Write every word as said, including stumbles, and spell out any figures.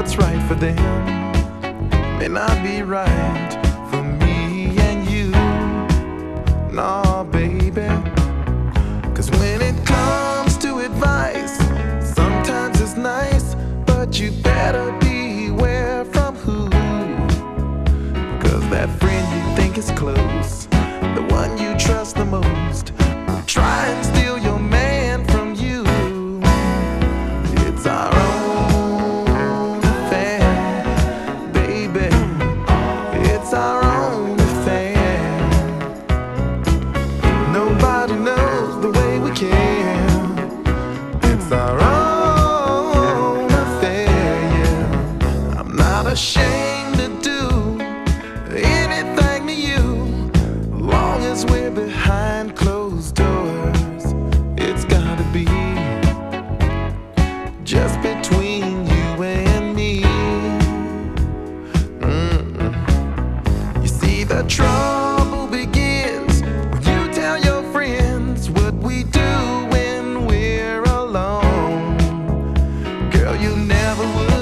what's right for them may not be right for me and you. No, baby, 'cause when it comes to advice, sometimes it's nice, but you better beware from who. 'Cause that friend you think is close, the one you trust the most, will try and steal your man from you. It's our own affair, baby. It's our own affair. Nobody knows the way we care. It's our own affair, yeah. I'm not ashamed to do anything to you, long as we're behind closed doors. It's gotta be just between you and me. Mm. You see, the trouble begins when you tell your friends what we do when we're alone. Girl, you never would